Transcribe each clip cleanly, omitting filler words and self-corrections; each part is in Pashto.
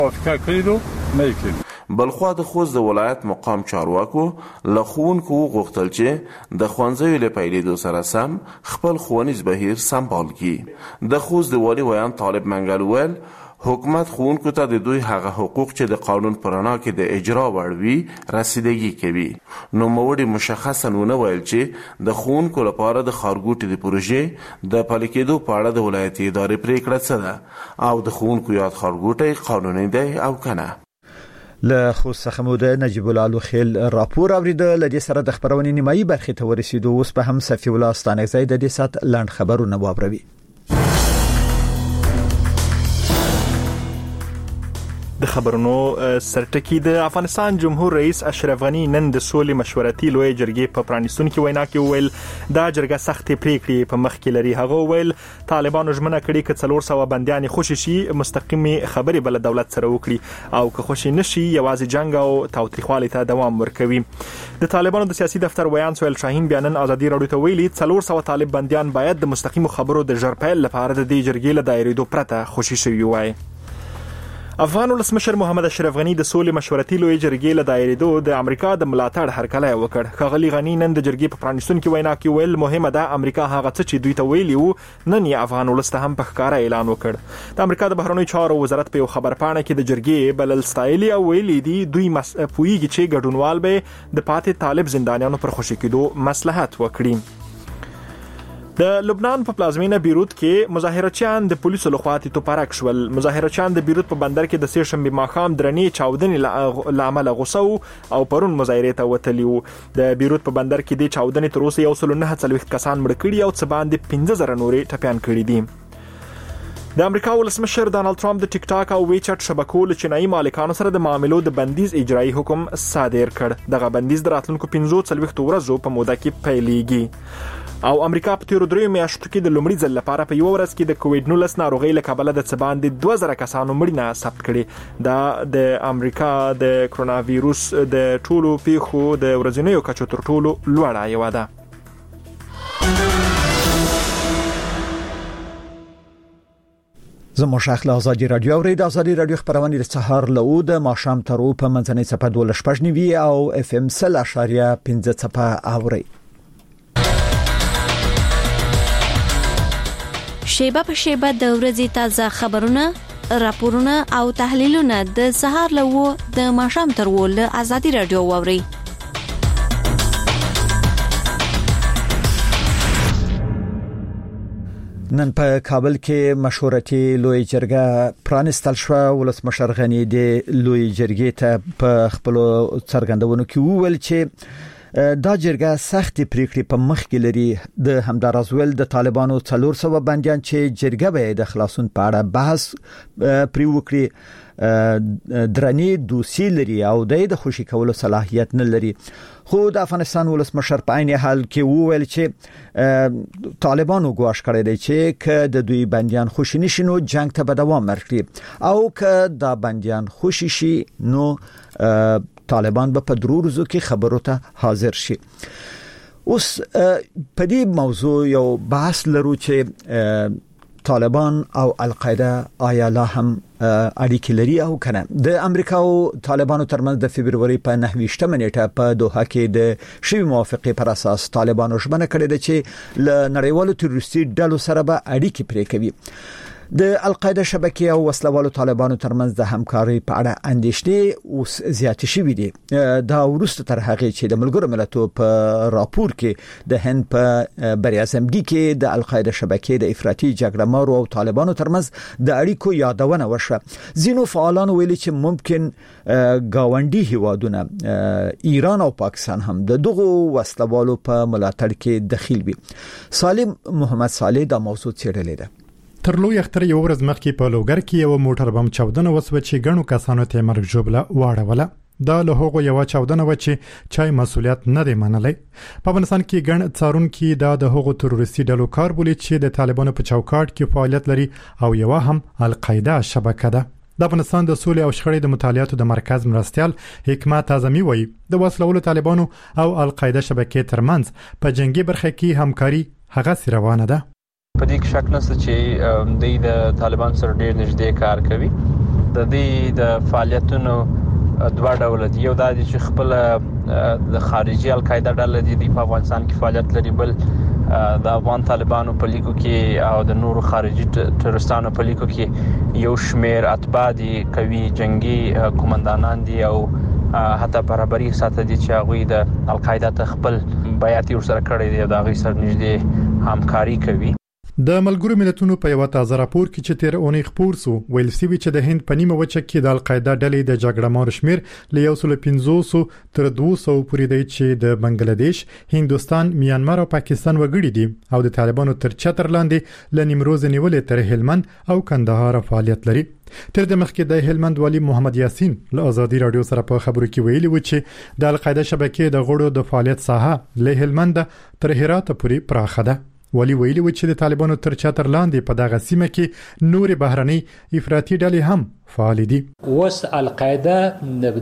موافقه کړې دو نه کړي. بلخوا د خوست د ولایت مقام چارواکو له ښوونکو وغوښتل چې د ښوونځیو له پیلېدو سره سم خپل ښوونیز بهیر سمبال کړي. د خوست د والي ویان طالب منګل ویل حکومت ښوونکو ته د دوی هغه حقوق چې د قانون په رڼا کې د اجرا وړ وي رسیدګي کوي. نوموړي مشخصا ونه ویل چې د ښوونکو لپاره د ښارګوټي د پروژې د پلي کېدو په اړه د ولایتي ادارې پریکړه څه ده او د ښوونکو یاد ښارګوټی قانوني دی او که نه. له خوست څخه مو د نجیب الله لوخیل راپور اوریده. له دې سره د خبرونې نیمایي برخې ته ورسېدو. اوس په هم صفي الله ستانکزی د دې سات لاند خبرونه واوروي. د خبرونو سرټکی د افغانستان جمهور رئیس اشرف غنی نن د سولې مشورتي لوی جرګې په پرانیستونکو وینا کې ویل دا جرګه سختې پریکړې په مخ کې لري. هغه ویل طالبانو ژمنه کړې چې 400 بنديان خوشي شي مستقیمي خبرې بل دولت سره وکړي او که خوشي نشي یوازې جنگ او تاوتریخوالي ته دوام ورکوي. د طالبانو د سیاسي دفتر ویان سویل شاهین بیانن ازادي راډیو ته ویلي 400 طالب بنديان باید د مستقیمو خبرو د ژړپیل لپاره د دې جرګې له دایریدو پرته خوشي شوي وای. افغان ولسمشر محمد اشرف غنی د سولې مشورتي لوی جرګې له دایریدو د امریکا د ملاتړ هرکلی وکړ. ښاغلي غنی نن د جرګې په پرانیستونکو وینا کې ویل مهمه ده امریکا هغه څه چې دوی ته ویلي وو نن یې افغان ولس ته هم په ښکاره اعلان وکړ. د امریکا د بهرنیو چارو وزارت په یو خبرپاڼه کې د جرګې بلل ستایلي او ویلي دي دوی پوهیږي چې ګډونوال به د پاتې طالب زندانیانو پر خوشي کېدو مصلحت وکړي. د لبنان په پلازمینه بیروت کې مظاهرچیان د پولیسو لخوا توپارک شول. مظاهرچیان د بیروت په بندر کې د سهشنبه ماښام درنې چاودنې لامل غوسه او پرون مظاهره ته وتلی وو. د بیروت په بندر کې د چاودنې تر اوسه 149 کسان مړ کړي او څه باندې 15000 نورې ټپيان کړي دي. د امریکا ولسمشر ډانلډ ټرمپ د ټیک ټاک او ویچټ شبکو له چینایي مالکانو سره د معاملو د بندیز اجرایی حکم صادر کړ. دغه بندیز د راتلونکو 45 ورځو په موده کې پیلېږي. او امریکا په تیرو 3 میاشتو کې د لومړي ځل لپاره په یو ورځ کې د کووډ-19 ناروغۍ له کبله د څه باندې 2000 کسانو مړینه ثبت کړي. دا د امریکا د کرونا وایروس د ټولو پیښو د ورځنیو کچو تر ټولو لوړه یو ده. زموږ شیخ له ازادي رادیو او د ازادي رادیو خبرونه د سهار له د ماښام تر په منځنۍ صفه 12 او اف ام 0.15 صفه اوري. شیبه په شیبه د ورځې تازه خبرونه، راپورونه او تحلیلونه د سهار له د ماښام تر له ازادي رادیو واوري. نن په کابل کې مشورتي لوی جرګه پرانستل شو. ولسمشر غنی د لوی جرګې ته په خپل څرګندونو کې وویل چې دا جرګه سخت پریکړې په مخ کې لري. د همدارزول د طالبانو 400 بنديان چې جرګه به د خلاصون په اړه بحث پری وکړي درنې دوسي لري او د خوشي کولو صلاحیت نه لري. خو د افغانستان ولسمشر په عین حال کې وویل چې طالبانو ګواښ کړی دی چې که د دوی بنديان خوشي نشي نو جنگ ته به دوام ورکړي او که دا بنديان خوشي شي نو طالبان به په دروازو کې خبرو ته حاضر شي. اوس په دې موضوع یو بحث لرو چې طالبان او القاعده آیا لا هم اړیکې لري او کنه. د امریکا او طالبانو ترمنځ د فبرवरी په 9 نیټه په دوحه کې د شوی موافقه پر اساس طالبانو ژمنه کړې ده چې ل نړیوالو تروریستي ډلو سره به اړیکې پرې کوي. د القاعده شبکې او وسلوالو طالبانو ترمنځ د همکاري په اړه اندېښنې اوس زیات شوې دي. دا ورسته تر هغه چې د ملګرو ملتونو په راپور کې د هند په بر اعظم دي کې د القاعده شبکې د افراطي جګړهمارو او طالبانو ترمنځ د اړیکو یادونه وشوه. ځینو فعالانو ویلي چې ممکن گاونډي هیوادونه ایران او پاکستان هم د دغو وسلوالو په ملاتړ کې دخیل وي. سالم محمد صالح دا موضوع څېړلې ده. تر لوی اختر یو ورځ مخکې په لوګر کې یو موټر بم چاودنه وسوه چې ګڼو کسانو ته مرګ ژوبله واړوله. دا له هغو یو چاودنه و چې چای مسولیت نه دی منلی. په افغانستان کې ګڼ څارونکي دا د هغو تروریستي ډلو کار بولي چې د طالبانو په چوکاټ کې فعالیت لري او یو هم القاعده شبکه ده. د افغانستان د سولې او شخړې د مطالعاتو د مرکز مرستيال حکمت اعظمي وایي د وسلوالو طالبانو او القاعده شبکې ترمنځ په جنگي برخه کې همکاري هغه روانه ده. په دې کې شک نشته چې د طالبان سره ډېر نږدې کار کوي د دې د فعالیتونو دوه ډول دي. یو دا چې خپل د خارجي القاعده ډله دي په افغانستان کې فعالیت لري، بل د افغان طالبانو په لیکو کې او د نورو خارجي تروریستانو په لیکو کې یو شمیر اتباع دي، قوي جنگي قومندانان دي او حتی برابرۍ ساته دي چې هغه د القاعده ته خپل بیعت ورسره کړی دی او د هغه سره نږدې همکاري کوي. د ملګرو ملتونو په یو تازه راپور کې چې تیر اونۍ خپور سو ویل سوي چې د هند په نیمه وچه کې د القاعده ډلې د جګړه مار شمیر له 150 تر 200 پورې دی چې د بنگلاديش، هندستان، میانمار او پاکستان وګړي دي او د طالبانو تر چتر لاندې ل نیمروز نیولې تر هلمند او کندهار فعالیت لري. تر د مخکې د هلمند والی محمد یاسین له آزادي رادیو سره په خبرو کې ویلي و چې د القاعده شبکې د غړو د فعالیت ساحه له هلمند تر هرات پورې پراخه ده. ولی ویلي و چې د طالبانو تر چتر لاندې په دغه سیمه کې نور بهرني افراطي ډلې هم فعال دي. اوس القاعده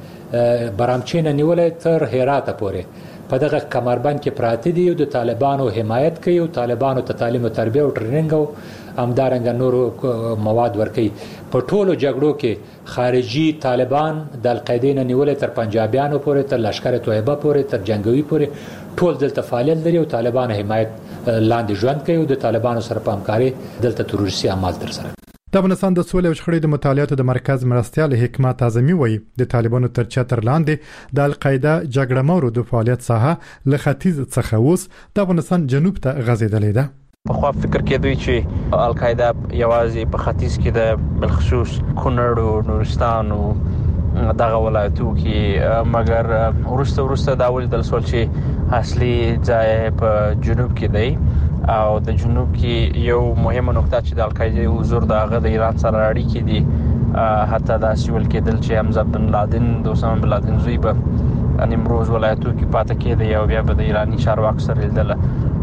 د برامچین نیولې تر هرات پورې په دغه کمربند کې پراته دي او د طالبانو حمایت کوي او طالبانو ته تعلیم او تربیه او ټریننګ او همدارنګه نورو مواد ورکوي. په ټولو جګړو کې خارجي طالبان د القاعده نیولې تر پنجابیانو پورې تر لشکره طیبه پورې تر جنگوي پورې ټول دلته فعالیت لري او طالبان حمایت لاندې ژوند کوي او د طالبانو سره په همکاري دلته تروریستي اعمال تر سره. د افغانستان د سولې او شخړې د مطالعاتو د مرکز مرستیال حکمت اعظمي وایي د طالبانو تر چتر لاندې د القاعده جګړه مارو د فعالیت ساحه له ختیځ څخه اوس د افغانستان جنوب ته غځېدلې ده. په خو فکر کې دوی چې القاعده یوازې په ختیځ کې د بالخصوص کونړ او نورستان او دغه ولایتو کې، مګر ورسته دا ولیدل شو چې اصلي ځای په جنوب کې دی او د جنوب کې یو مهمه نقطه چې د القاعده حضور د ایران سره اړیکې دي. حتی دا سیول کېدل چې حمزه بن لادن د اسامه بن لادن زوی په نیمروز ولایتو کې پاتې کېده او بیا به د ایرانی چارواکو سره لیدل.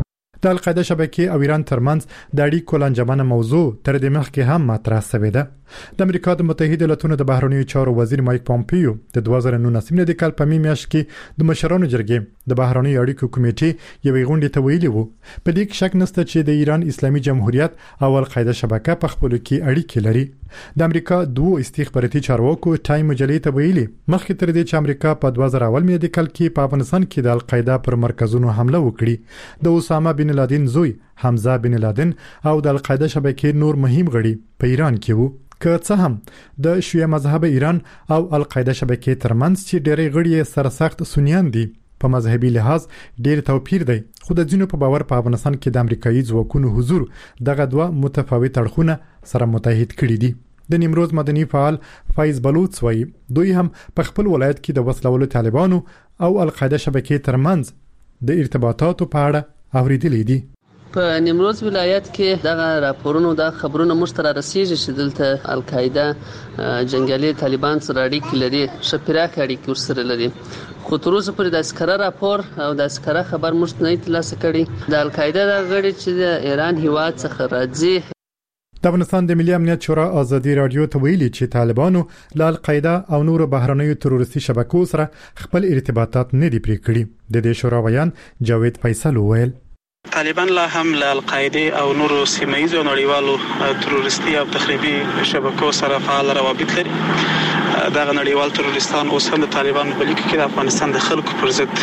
د القاعده شبکې او ایران ترمنځ د اړیکو لنجمنه موضوع تر دې مخکې هم مطرح شوې ده. د امریکا د متحده ایالاتونو د بهرنیو چارو وزیر مایک پامپیو د 2019 د کال په میاشت کې د مشرانو جرګې د بهرنیو اړیکو کمیټې یوې غونډې ته ویلي وو په دې کې شک نشته چې د ایران اسلامي جمهوریت او القاعده شبکه په خپل کې اړیکې لري. د امریکا دوه استخباراتي چارواکو ټایم مجلې ته ویلي مخکې تر دې چې امریکا په 2000 میلادي کال کې په افغانستان کې د القاعده پر مرکزونو حمله وکړي، د اسامه بن لادن زوی حمزه بن لادن او د القاعده شبکې نور مهم غړي په ایران کې وو. که څه هم د شیعه مذهب ایران او القاعده شبکې ترمنځ چې ډېری غړي سرسخت سنیان دي په مذهبي لحاظ ډېر توپیر دی، خو د ځینو په باور په افغانستان کې د امریکایي ځواکونو حضور دغه دوه متفاوت اړخونه سره متحد کړي دي. د نیمروز مدني فعال فایز بلوچ وایي دوی هم په خپل ولایت کې د وسلوالو طالبانو او القاعده شبکې ترمنځ د ارتباطاتو په اړه اوریدلې دي. په نیمروز ولایت کې دغه راپورونو د خبرونو مشترک رسیږي چې دلته القاعده جنگالي طالبان سره اړیکې لري، شپراک اړیکې ورسره لري، خو تر اوسه پورې د اسکره راپور او د اسکره خبر مشت نه ترلاسه کړي. د القاعده د غړي چې د ایران هیواد څخه راځي. د افغانستان د ملي امنیت شورا آزادي رادیو ته ویلي چې طالبانو له القاعده او نورو بهرنیو تروریستي شبکو سره خپل ارتباطات نه دي پرې کړي. د دې شورا ویان جاوید فیصل وویل طالبان لا هم له القاعده او نورو سیمایي او نړیوالو تروریستي او تخریبي شبکو سره فعال روابط لري. دا نړیوال تروریستان اوس هم د طالبانو په لیک کې د افغانستان د خلکو پر ضد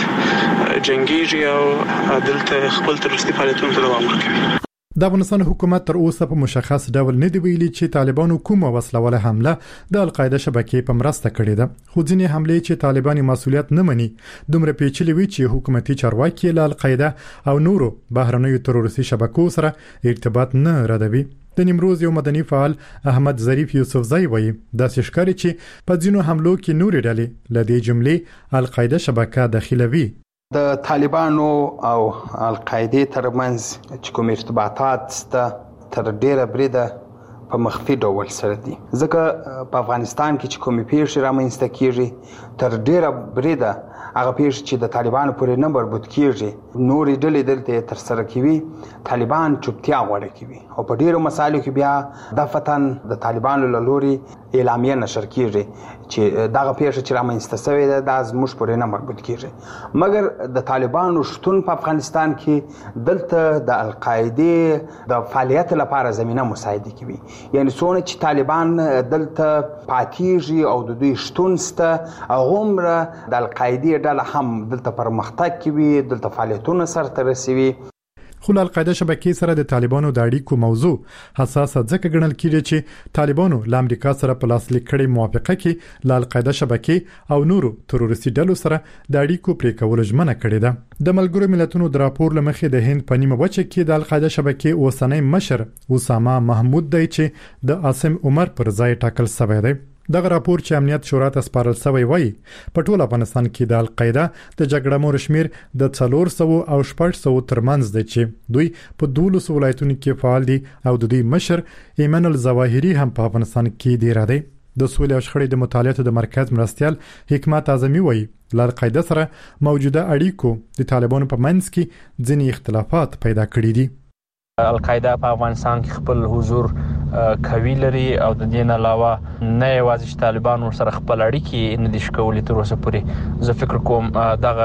جنگيږي او دلته خپل تروریستي فعالیتونو ته دوام ورکوي. د افغانستان حکومت تر اوسه په مشخص ډول نه دی ویلي چې طالبانو کومه وسلواله حمله د القاعده شبکې په مرسته کړې ده، خو ځینې حملې چې طالبان مسؤلیت نه مني دومره پیچلې وي چې حکومتي چارواکي له القاعده او نورو بهرنیو تروریستي شبکو سره ارتباط نه ردوي. د نیمروز یو مدني فعال احمد ظریف یوسفزئی وایي داسې ښکاري چې په ځینو حملو کې نورې ډلې له دې جملې القاعده شبکه داخلوي. د طالبانو او القاعده ترمنځ چې کوم ارتباطات تر ډیره بریده په مخفي ډول سره دي، ځکه په افغانستان کې چې کوم پیښې رامنځته کیږي تر ډیره بریده هغه پیښې چې د طالبانو پورې نه مربوط کیږي، نورې ډلې دلته تر سره کوي، طالبان چوپتیا غوړه کوي او په ډیرو مسایلو کې بیا د فتن د طالبانو له لوري اعلامیه نشر کیږي چې دغه پیښه چې رامنځته شوې ده د زموږ پورې نه مربوط کیږي. مګر د طالبانو شتون په افغانستان کې دلته د القاعده د فعالیت لپاره زمينه مساعده کوي. یعنی څونه چې طالبان دلته پاتېږي او د دوی شتون سته هغومره د القاعدې ډله هم دلته پرمختګ کوي، دلته فعالیتونه سرته رسوي. خو له القاعده شبکې سره د طالبانو د اړیکو موضوع حساسه ځکه ګڼل کېږي چې طالبانو له امریکا سره په لاسلیک کړي موافقه کې له القاعده شبکې او نورو تروریستي ډلو سره د اړیکو پرې کول ژمنه کړې ده. د ملګرو ملتونو د راپور لمخې د هند په نیمه وچه کې د القاعده شبکې اوسنۍ مشر اسامه محمود دی چې د عاصم عمر پر ځای ټاکل شوی دی. دغه راپور چې امنیت شورا ته سپارل شوی وایي په ټول افغانستان کې د القاعده د جګړه مور شمیر د 400 او 600 ترمنځ دی چې دوی په 12 ولایتونو کې فعال دي او د دوی مشر ایمن الظواهری هم په افغانستان کې دی را دی. د سولې او شخړې د مطالعاتو د مرکز مرستيال حکمت اعظمي وایي له القاعده سره موجوده اړیکو د طالبانو په منځ کې ځینې اختلافات پیدا کړي دي. القاعده په افغانستان کې خپل حضور کوي لري او د دې نه علاوه نه یوازې طالبان ورسره خپل اړیکې نه دي شکولې تر اوسه پورې. زه فکر کوم دغه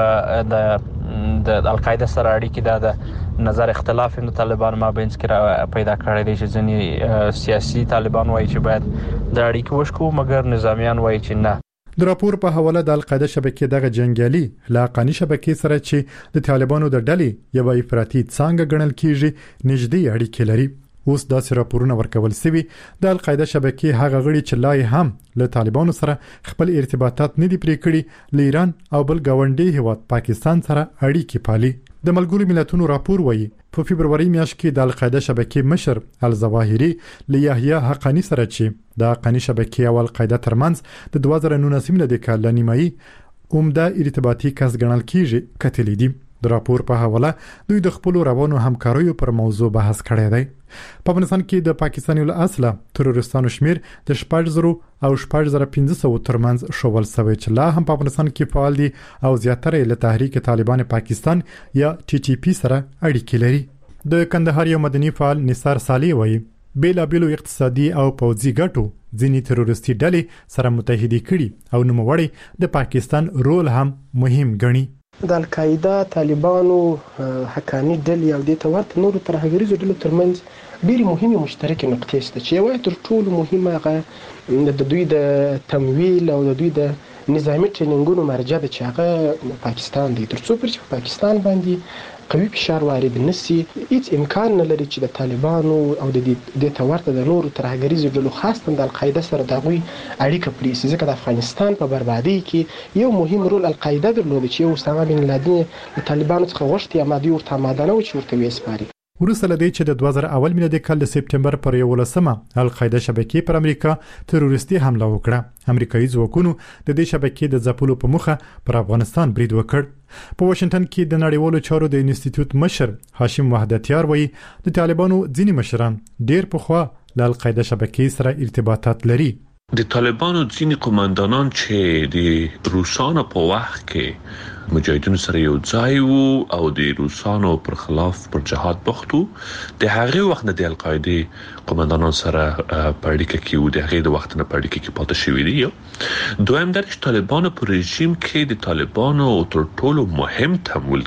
د القاعده سره اړیکې د نظر اختلاف د طالبان مابینځ کې پیدا کړی دی چې ځینې سیاسي طالبان وایي چې باید د اړیکې وشکو مګر نظامیان وایي چې نه. د راپور په حواله د القاعده شبکې دغه جنگیالي لاقانی شبکې سره چې د طالبانو د ډلې یو افراطي څنګه ګڼل کیږي نږدې اړیکې لري. اوس داسې راپورونه ورکول شوي د القاعده شبکې هغه غړي چې لا هم له طالبانو سره خپل ارتباطات نه دي پرې کړي له ایران او بل گاونډي هیواد پاکستان سره اړیکې پالي. د ملګرو ملتونو راپور وایي په فبرवरी میاشت کې د القاعده شبکې مشر الظواهری له یحیی حقانی سره چې د حقانی شبکې او القاعده ترمنځ د 2019 د کال نیمایي عمده ارتباطي کس ګڼل کیږي کتلې دي. د راپور په حواله دوی د خپل روانو همکاریو پر موضوع بحث کړی دی. په افغانستان کې د پاکستاني له اصله تروریستانو شمیر د 4000 او 4500 ترمنځ شوول شوی چې لا هم په افغانستان کې فعال دي او زیاتره له تحریک طالبان پاکستان یا TTP سره اړیکې لري. د کندهار یو مدني فعال نثار صالح وایي بیلابیلو اقتصادي او پوځي ګټو ځینې تروریستي ډلې سره متحدي کړي او نوموړي د پاکستان رول هم مهم ګڼي. د القاعده طالبانو حقانی ډلې او د تورت نورو ترهګریزو ډلو ترمنځ ډېری مهمه مشترکه نقطې شته چې یو تر ټولو مهمه هغه د دوی د تمویل او د دوی د نظامی ټریننګونو مرجع د چاغه پاکستان دی. ترڅو پر چې پاکستان باندې قوي فشار وارد نشي هیڅ امکان نه لري چې د طالبانو او د تورت د نورو ترهګریزو ډلو خاصه د القاعده سره د غوي اړیکه پلیسي. ځکه د افغانستان په بربادي کې یو مهم رول القاعده درلود چې اسامه بن لادن د طالبانو څخه غوښتي امادي ورته اماده نه و چې ورته وسپاري. وروسته لدی چې د 2001 میلادي کال د سپټمبر پر 11مه القاعده شبکې پر امریکا تروریستي حمله وکړه. امریکایي ځواکونو د دې شبکې د ځپلو په موخه پر افغانستان برید وکړ. په واشنگټن کې د نړیوالو چارو د انسټیټیوټ مشر هاشم وحدتیار وایي د طالبانو ځینې مشران ډېر پخوا د القاعده شبکې سره ارتباطات لري. د طالبانو ځینې قوماندانان چې د روسانو په وخت کې مجاهدینو سره یو ځای وو او د روسانو پر خلاف پر جهاد بوختو د هغه وخت نه د القاعده قوماندانان سره په اړیکه کې وو د هغه د وخت نه په اړیکه کې پاتې شوی دی. دویم د طالبانو پر رژیم کې د طالبانو تر ټولو مهم تمویل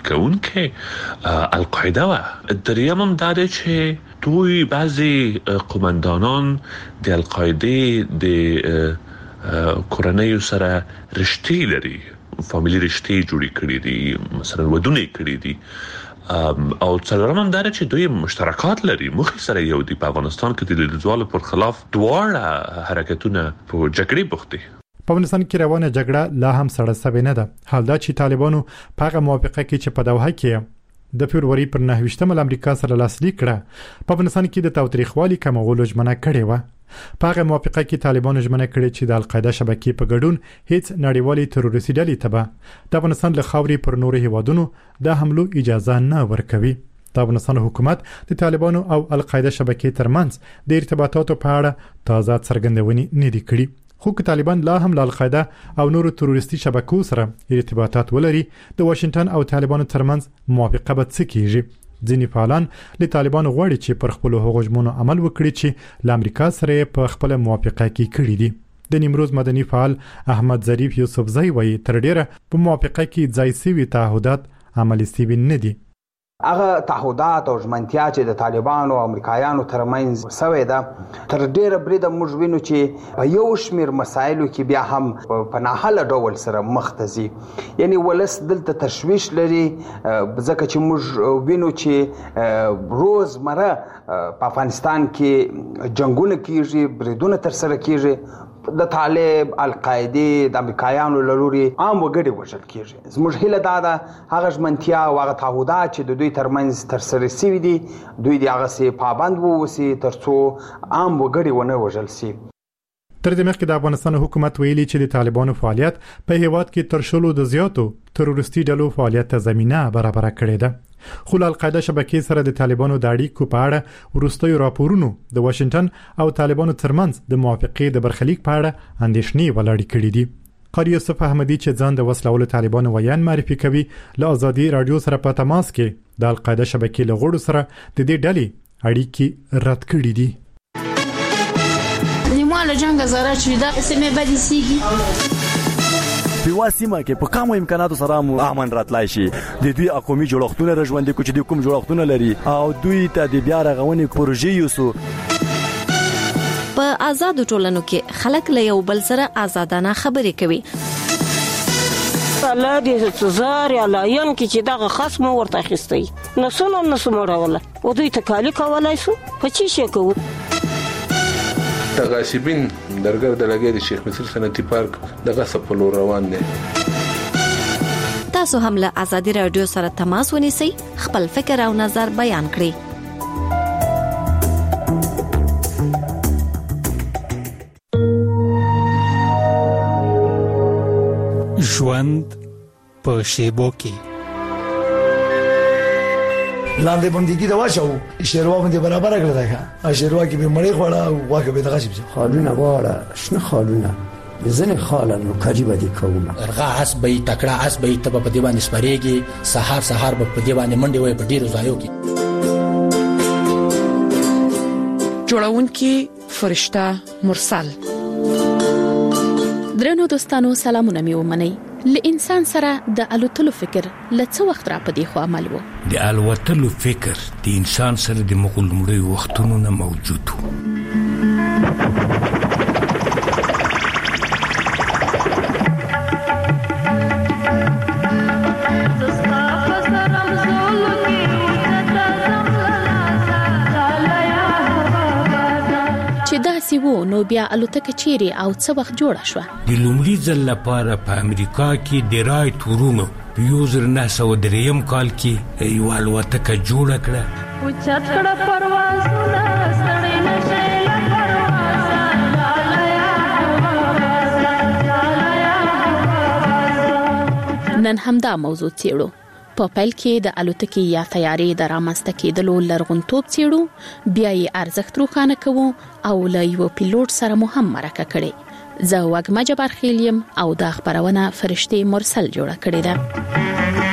کوونکې القاعده و. دریم هم دا چې دوی بعضی قوماندانان د القاعده د کورنۍ سره رشتې لري، فامیلی رشتې جوړې کړې دي، مثلا ودونه کړې دي او څلورم هم دا چې دوی مشترکات لري مخې سره یو دی. په افغانستان کې د لیدوالو پر خلاف دواړه حرکتونه په جګړې بوخت دي. په افغانستان کې روانه جګړه لا هم سړه سوي نه ده. حال دا چې طالبانو په هغه موافقه کې چې په دوحه کې د فبرवरी پر 9 امریکا سره لاسلیک کړه په افغانستان کې د تاوتریخوالي کمولو ژمنه کړې و. په هغه موافقه کې طالبانو ژمنه کړې چې د القاعده شبکې په ګډون هیڅ نړیوالي تروریستي ډلې ته د افغانستان له خاورې پر نورو هیوادونو د حملو اجازه نه ورکوي. د افغانستان حکومت د طالبانو او القاعده شبکې ترمنځ د ارتباطاتو په اړه تازه څرګندونې نه دي کړې. خو که طالبان لا هم له القاعده او نورو تروریستي شبکو سره ارتباطات ولري د واشنگټن او طالبانو ترمنځ موافقه به څه کیږي. ځینې فعالان له طالبانو غواړي چې پر خپل هغو ژمنو عمل وکړي چې له امریکا سره په خپل موافقه کې کړي دي. د نیمروز مدني فعال احمد ظریف یوسفزئی وایي تر ډیره په موافقه کې ځای سوي تعهدات عملي سوي نه دي. هغه تعهدات او ژمنتیا چې د طالبانو او امریکایانو ترمنځ سوې ده تر ډیره بریده موږ وینو چې په یو شمېر مسایلو کې بیا هم په ناحاله ډول سره مخ ته ځي. یعنی ولس دلته تشویش لري ځکه چې موږ وینو چې روزمره په افغانستان کې جنگونه کیږي، بریدونه ترسره کیږي، د طالب القاعده د امریکایانو له لوري عام وګړي وژل کیږي. زموږ هیله دا ده هغه ژمنتیا او هغه تعهدات چې د دوی ترمنځ ترسره شوي دي دوی د هغه سي پابند ووسي ترڅو عام وګړي ونه وژل شي. تر دې مخکې د افغانستان حکومت ویلي چې د طالبانو فعالیت په هیواد کې تر شلو د زیاتو تروریستي ډلو فعالیت ته زمينه برابر کړې ده. خو د القاعده شبکې سره د طالبانو د اړیکو په اړه وروستیو راپورونو د واشنگټن او طالبانو ترمنځ د موافقې د برخلیک په اړه اندېښنې ولاړې کړې دي. قاری یوسف احمدی چې ځان د وسلوالو طالبانو ویان معرفي کوي له ازادي رادیو سره په تماس کې د القاعده شبکې له غړو سره د دې ډلې اړیکې رد کړې دي. نیمه جنگ زره چې دا سیمه بدی سیږي په واسمه کې په کومو امکاناتو سره مو امن راتلای شي. د دوی اقومي جوړښتونه رژوندې کو چې د کوم جوړښتونه لري او دوی ته د بیا رغونې پروژې یوسو. په آزاد ټولنو کې خلک له یو بل سره آزادانه خبرې کوي. الله دې تزار یا لاین کې چې دغه خصم ورته اخیستي نسونه راوله او دوی تکالی کولای شو په چی شي کوو. غاصبین درګر د لګي د شیخ مصر صنعتي پارک د غصب په لور روان دي. تاسو هم له ازادي رادیو سره تماس ونیسئ، خپل فکر او نظر بیان کړئ. ژوند په شیبو کې لاندې باندې دا واچو شیروا باندې برابر کړل دا شیروا کې به مړی خوړه واکه به دغه شي خالونه واړه شنه خالونه ځنه خالانو کاجی باندې کوم ارغا اس به تکړه اس به ته په دی باندې سپریږي سحر به په دی باندې منډي وای په ډیرو ځایو کې جوړون کې فرشته مرسل. درنو دوستانو سلامونه مې ومنئ. ل انسان سره د الوتلو فکر لڅ وخت را پدې خو عمل وو. د الوتلو فکر د انسان سره د مغلمړي وختونو نه موجود وو. وو نو بیا الوتکه چیرې او څه وخت جوړه شو. د لومړي ځل لپاره په امریکا کې د رایټ ورونو په 1903 کال کې یو الوتکه جوړه کړه. او چت کړه پروازونه سړې نشي لپاره. نن همدا موضوع څېړو. په پیل کې د الوتکې یا طیارې د رامنځته کېدلو لرغونتوب څېړو، بیا یې ارزښت روښانه کوو او له یو پیلوټ سره مو هم مرکه کړې. زه وګما جبار خیلیم او دا خبرونه فرشتي مرسل جوړه کړې ده.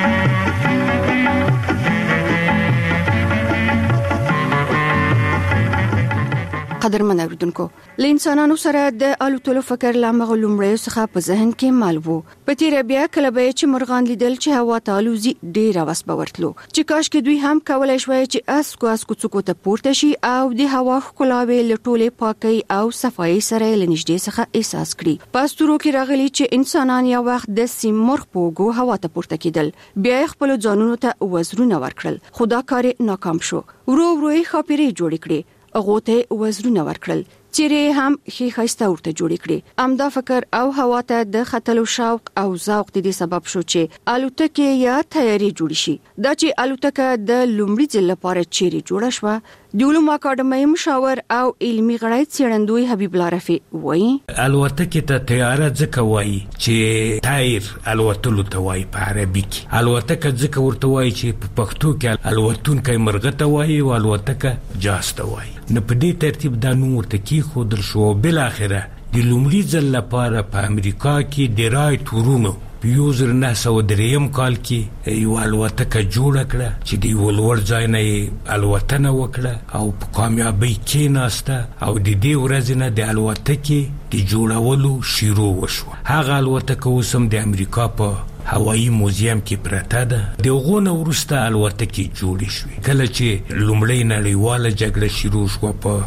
قدرمن اوریدونکو، له انسانانو سره د الوتلو فکر لا مغلومړیو څخه په ذهن کې مال وو. په تیر بیا کله به چې مرغان لیدل چې هوا ته الوزي ډیر واس باورتلو چې کاش کې دوی هم کولای شوی چې اسکو څوک ته پورته شي او د هوا خلاوي لټولې پاکي او صفایي سره لنږدې څخه احساس کړي. پاستورو کې راغلي چې انسانان یو وخت د سیمرغ پوغو هوا ته پورته کېدل، بیا خپل ځانونو ته وزرونه ورکړل، خو دا کار ناکام شو. ورو یې خاپيري جوړ کړي، غوته وزرونه ورکړل چې هم خيخسته ورته جوړ کړي. امدا فکر او هوا ته د خطلو شوق او ذوق د دې سبب شو چې الوتکه یا تیاری جوړ شي. دا چې الوتکه د لومړي ځل لپاره چیرې جوړه شو، د علوم اکاډمۍ مشاور او علمي غړی څېړندوی حبیب الله رفیع وایي الوتکه ته تیاره ځکه وایي چې تایر الوتلو ته وایي په عربي کې. الوتکه ځکه ورته وایي چې په پښتو کې الوتونکی مرغه ته وایي او الوتکه جاز ته وایي. نو په دې ترتیب دا نوم ورته کېښودل شو. بل اخره د لومړي ځل لپاره په امریکا کې د رایټ ورونو په 1903 کال کې یو الوتکه جوړه کړه چې د یو لوړ ځای نه الوتنه وکړه او په کامیابۍ کې ناسته او د دې ورځې نه د الوتکې د جوړولو شروع وشو. هغه الوتکه اوسم د امریکا په هوایی موزیم کې پرته ده. دغه وروسته الوتکې جوړې شوې. کله چې لومړی نړیواله جګړه شروع شو په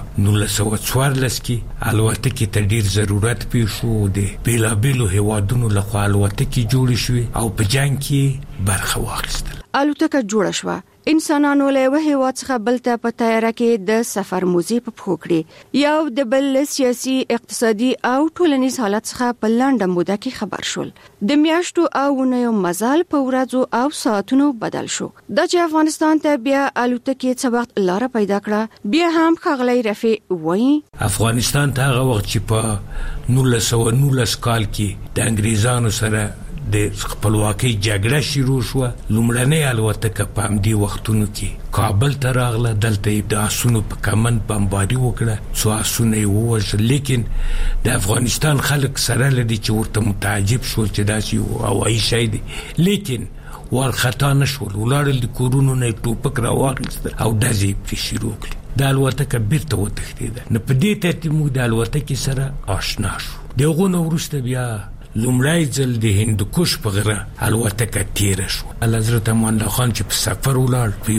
1914 کې الوتکې ته ډیر ضرورت پیښ شو. د بیلابیلو هیوادونو لخوا الوتکې جوړې شوې او په جنگ کې برخه واخیستل. الوتکه جوړه شوه. انسانانو له یو هیواد څخه بل ته په تیاره کې د سفر موزي په پښو کړی. یو د بل سیاسي، اقتصادي او ټولنیز حالت څخه په لنډه موده کې خبر شول. د میاشتو او ونیو مزل په ورځو او ساعتونو بدل شو. د چې افغانستان ته بیا الوتکې څه وخت لار پیدا کړه. بیا هم خغلی رفیع وایي افغانستان ته هغه وخت چې په 1919 کال کې د انګریزانو سره د خپلواکۍ جګړه شروع شو، لومړنۍ الوتکه په همدې وختونو کې کابل ته راغله. دلته د آسونو په کمن بمباري وکړه، څو آسونه یې ووژل. لیکن د افغانستان خلک سره لدی چې ورته متعجب شول چې داسې یو هوایي شی دی، لیکن ورخطا نشول. ولاړل د کورونو نه ټوپک راواخیستل او ډزې پرې شروع کړې. د الوتکه بیرته وتښتېده. نو په دې ترتیب موږ د الوتکې سره آشنا شو. د هغو نه وروسته بیا لومړی ځل د هندوکش په غره الوتکه تیره شو. حضرت امان الله خان چې په سفر ولاړ په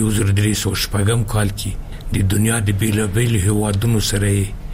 1306 کال کې د دنیا د بیلابیلو هیوادونو سره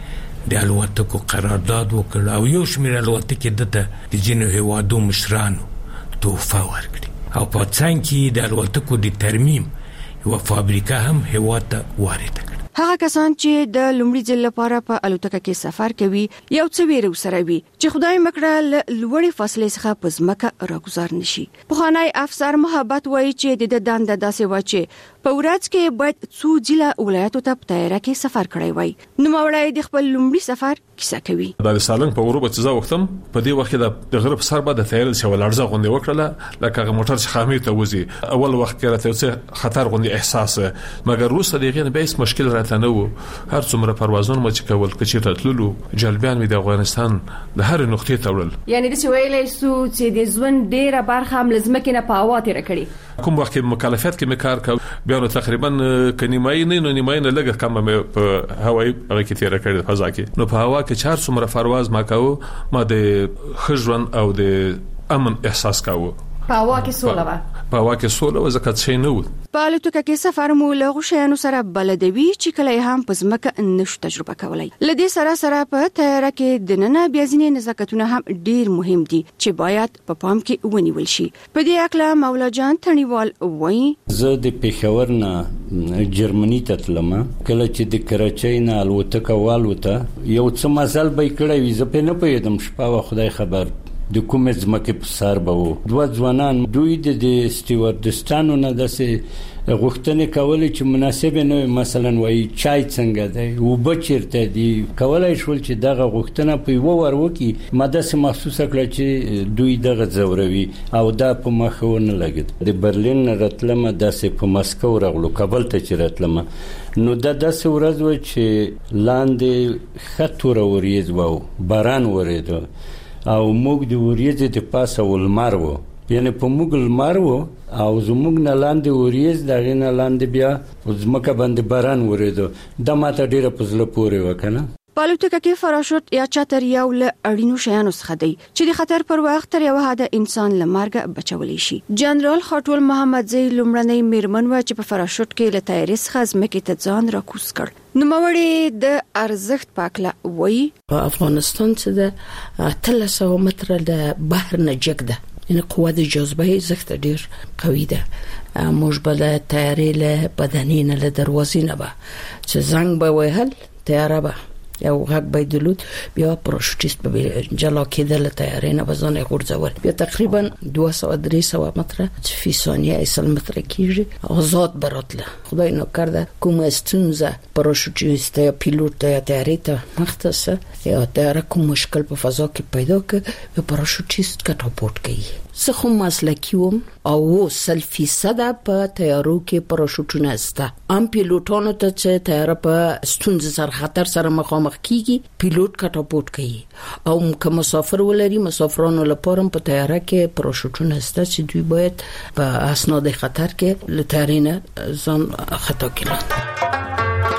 د الوتکو قرارداد وکړ او یو شمېر الوتکې دته د ځینو هیوادو مشرانو تحفه ورکړي او په څنګ کې د الوتکو د ترمیم یو فابریکه هم هیواد ته وارد کړه. هغه کسان چې د لومړي ځل لپاره په الوتکه کې سفر کوي یو څه ویره سره وي چې خدای مکړه لوړې فاصلې څخه په ځمکه راګزار نشي. پخوانی افسر محبت وایي چې د دنده داسې و چې په ورځ کې باید څو ځله ولایتو ته په تیاره کې سفر کړی وای. نو مولای د خپل لومړي سفر کیسه کوي. د سالنګ په غروب چې زه وختم په دې وخت کې د غرب سر بعد تیارې شو لړزه غونډه وکړه لکه موټر چې خامې ته وځي. اول وخت کې راته څه خطر غونډه احساس مګر روسه دغه به هیڅ مشکل راته نه و. هر څومره پروازونه مچ کول کچې راتللو جلبیان د افغانستان د هر نقطې ته وړل. یعنی د ویلې سو چې د ژوند ډیره برخه هم لزمکه نه په هوا تیر کړي. کوم وخت مکلفیت کې مکار کو بیا نو تقریبا کنيمای نه نیمای نه لګه کم په هوایي هغه کې تیر کړی فضا کې. نو په هوا کې 4 څومره پرواز ما کاوه ما د خجرن او د امن احساس کاوه. په هوا کې سوله و. په هوا کې سوله و زکات شي نه و. په الوتکه کې سفر مو له غشیانو سره بلدوي چې کله هم په ځمکه نشو تجربه کولای. لدې سره په تیاره کې د نن بیا ځینې نزاکتونه هم ډیر مهم دي چې باید په پام کې ونیول شي. په دې اکلا مولا جان تڼیوال وایي زه د پېښور نه جرمني ته تلم. کله چې د کراچۍ نه الوتکه والوته یو څه مزل به کړی وي زه په نه پېدم شپه خدای خبر د کومه ځمکه په سر به وو. دوه ځوانان دوی د سټیوارډستانو نه داسې غوښتنې کولې چې مناسب نه مثلا وایي چای څنګه دی او بچرته دی کولای شول چې دغه غوښتنه په یو ور وکي ماده سه محسوسه کړه چې دوی دغه زوروي او دا په مخونه لګید. د برلین راتلم داسې په مسکو راغلو کابل ته چې راتلم نو دا داسې ورځ و چې لاندې خطور وریځ وو باران وریده او موږ د وریځې د پاسه ولمر وو یعنی په موږ لمر وو او زموږ نه لاندې وریځ دغه نه لاندې بیا زمکه باندې باران وریده. دا ماته ډیره پزله پورې وکنه. په الوتکه کې فراشوت یا چتر یو له اړینو شیانو څخه دی چې د خطر پر وخت تر یو حد انسان له مرګ بچولی شي. جنرال خاټول محمد زئی لومړنۍ میرمن و چې په فراشوت کې له تیارې څخه ځمکې ته ځان راکوز کړ. نو موري د ارزښت پاکله وایي په افغانستان چې د 300 متره د بحر نه جګ ده ان قوه د جاذبه زخت ډیر قوي ده. موږ بل تیارې له بدنینه له دروازې نه به چې زنګ به وهل تیاره به یو غږ به دلود بیا پراشوټیست به جلا کېدل تیارې نه بزنه غورځول بیا تقریبا 200-300 متره فی ثانیه 100 متره کیږي آزاد براتله. خدای نو کرده کوم استونزه پراشوټیست یا پیلوټ یا تیارې ته مختصه یا تیاره کوم مشکل په فضا کې پیدا کړي به پراشوټیست کټاپورت کوي. زه خو مسلکی وم او 100% په تیارو کې پراشوټونه استه. ام پیلوټانو ته چې تیاره په ستونزې سره خطر سره مخامخ کیږي پیلوټ کټاپورت کوي او که مسافر ولري مسافرانو لپاره په تیاره کې پراشوټونه استه چې دوی باید په اسناد خطر کې لترینه ځان خطا کړي.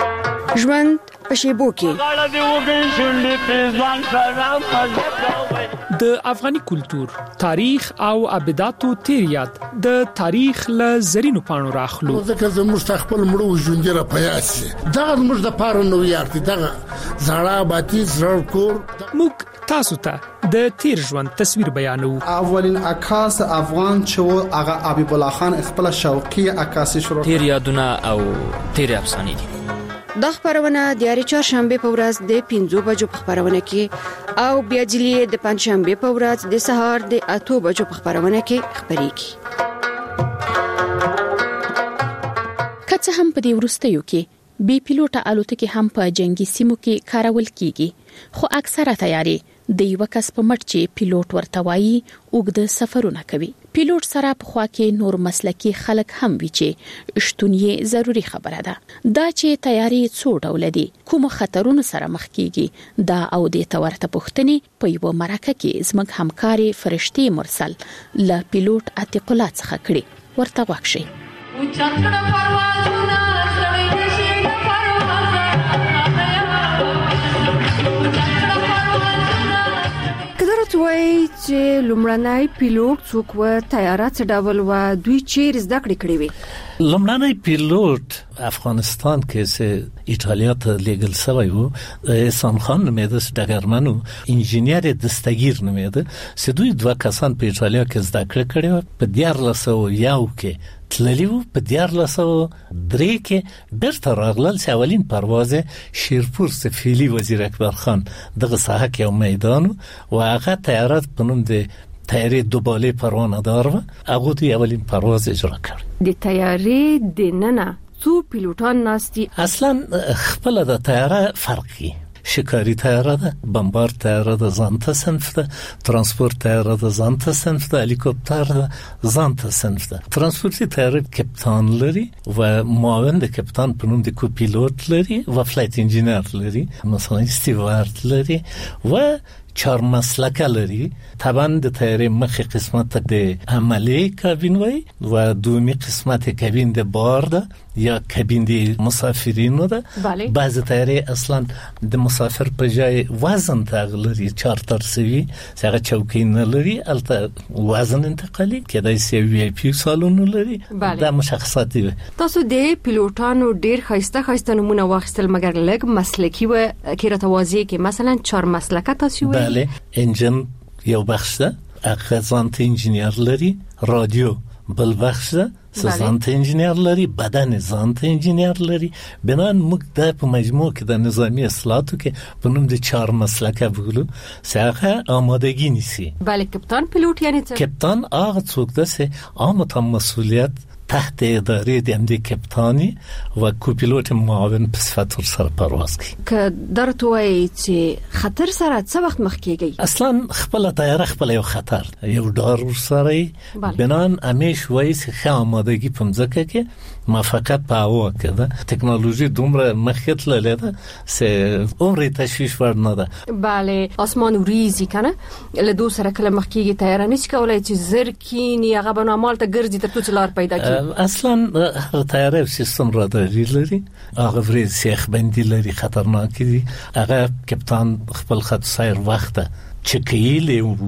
ژوند په شیبو کې د افغاني کلچر تاریخ او ابداتو تیریات د تاریخ له زرینو پاڼو راخلو ځکه زموږ خپل مړو ژوندې را پیاسي دا موږ د پاره نو یارتي دا زړه باتی زړه کور موږ تاسو ته د تیر ژوند تصویر بیانو. اولین عکاس افغان چې هغه حبیب الله خان خپل شوقي عکاسي شروع تیر یادونه او تیر افسانې دي. د خبرونه د یاري چهارشنبه په ورځ د 5 بجو په خبرونه کې او بیا جلی د پنځشنبه په ورځ د سهار د 8 بجو په خبرونه کې خبريږي. کڅ هم په دې ورستیو کې بي پیلوټه الوتکې هم په جنگي سیمو کې کارول کیږي خو اکثره تیاری د یو کس په مټ چې پیلوټ ورته وایي اوږد سفرونه کوي. پیلوټ سره په خوا کې نور مسلکي خلک هم وي چې شتون یې ضروری خبره ده. دا چې تیاری څو ډول دي کوم خطرونو سره مخ کیږي دا او د تورته پوښتنې په یو مرکه کې زموږ همکاري فرشتي مرسل ل پیلوټ عتیق الله څخه کړي ورته واکشي. وای چې لومړنی پیلوټ څوک و طیاره څه ډول و دوی چیرې زده کړې وي. لومړنی پیلوټ افغانستان کې چې ایټالیا ته لیږل شوی و احسان خان نومېده ډګرمنو انجینیر دستگیر نومېده چې دوی دوه کسان په ایټالیا کې زده کړې په 1901 کې تللی وو په 1903 کې بیرته راغلل چې اولین پرواز شیرپور سفیلی وزیر اکبر خان دغه ساحه کې یو میدان او هغه طیاره په نوم د طیارې دوباله پروانه دار و هغه د اولین پرواز اجرا کړ. د طیارې د ننه څو پیلوټان ناستي اصلا خپل د طیاره فرقي شکاری طیاره ده، بمبار طیاره ده زانته صنف ده، ترانسپورت طیاره ده زانته صنف ده، هلیکوپتر ده زانته صنف ده. ترانسپورتی طیاره کپتان لري و معاون د کپتان په نوم د کوپیلوت لري و فلایت انجینر لري مثلا استیوارد لري و 4 مسلکه لري. طبعا د طیارې مخې قسمت د عملی کابین وای و دومی قسمت کابین د بار ده یا کابین د مسافرینو ده. بعض طیارې اصلا د مسافر په ځای وزن تغلري چارتر سوي څنګه چوکۍ نه لري البته وزن انتقالي کېدای شي وی آی پی سالون لري. دا مشخصات دي. تاسو د پیلوټانو ډیر خاصه نمونه واخیستل مګر لږ مسلکی و کې راتوازی کې مثلا 4 مسلکه تاسو بله انجن یو بخش ده اخزانت انجینیر لري، رادیو بل بخش ده سزانت انجینیر لري، بدن زانت انجینیر لري. بنان موږ د په مجموع کې د نظامی اصلاحاتو کې په نوم د 4 مسلکه بولو څنګه آمادگی نیسی. بله کپتان پیلوټ یعنی څه؟ کپتان هغه څوک ده چې عامه مسئولیت تحت اداره د امد کپتانی و کوپیلوت معاون په صفت سره پرواز کوي. که درته وایي چې خطر سره څه وخت مخ کیږي؟ اصلا خپل طیاره خپل یو خطر یو ډار سره بنان همیش وایي چې آمادگی په مځکه کې موافقت په هوا کې ده. ټکنالوژي دومره مخکې تللې ده چې عمر تشویش ور نه ده. bale اسمان وریزي کنه له دوه سره کله مخ کیږي طیاره نشي کولای چې زر کینی هغه به نامال ته ګرځي تر څو لار پیدا کړي. اصلا طیاره سیستم راداري لري، هغه ورې سیخ بندي لري خطرناک دي. هغه کپتان خپل خط سیر وخت چکیل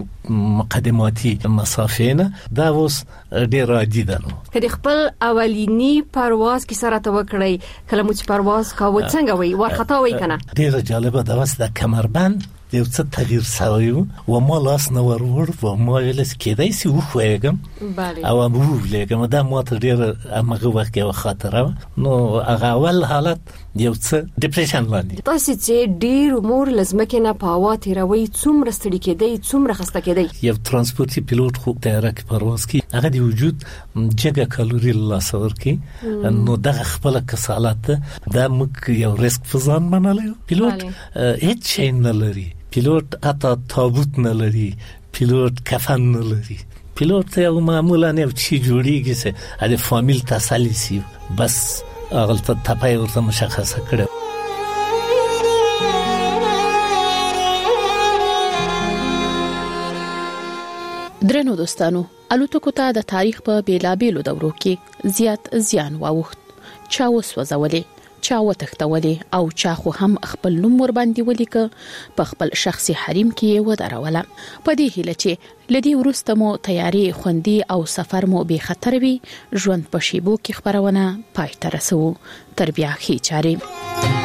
مقدماتی مسافه نه دا اوس ډیر عادي ده. کله خپل اولینی پرواز کی سره توکړی کله مو چې پرواز کاوه څنګه وي ورخطا وي کنه ډیر جالبه ده وس د کمربند یو څه تغییر شوی و ما لاس نه ورور و ما ویل کېدای شي وخوېګم او مو ولګم دا ماته ډیر هغه وخت یو خاطره نو هغه اول حالت یو څه ډیپریشن لاندې. تاسو چې ډیر امور لازمکه نه پاوه تیروي څومره ستړي کېدای څومره خسته کېدای. یو ترانسپورتي پیلوټ خو طیاره کې پرواز کوي هغه د وجود جګه کالوري لاسور کوي نو دغه خپل کسالت دا موږ یو ریسک فزان منلو. پیلوټ هیڅ شي نه لري، پیلوټ اته تابوت نه لري، پیلوټ کفن نه لري. پیلوټ یو معمولا نه چی جوړیږي چې د فامیل تسلی سي بس هغه ته تپای ورته مشخصه کړو. درنو دوستانو الوتکو ته د تاریخ په بیلابېلو دورو کې زیات زیان واوښت، چا وسوځولې، چا وتښتولې او چا خو هم خپل نوم ور باندې ولیکه په خپل شخصي حریم کې ودروله په دې هیله چې لدی ورسته مو تیاری خوندي او سفر مو به خطر وي ژوند په شیبو کې خبرونه پای ته رسو تر بیا خي چاري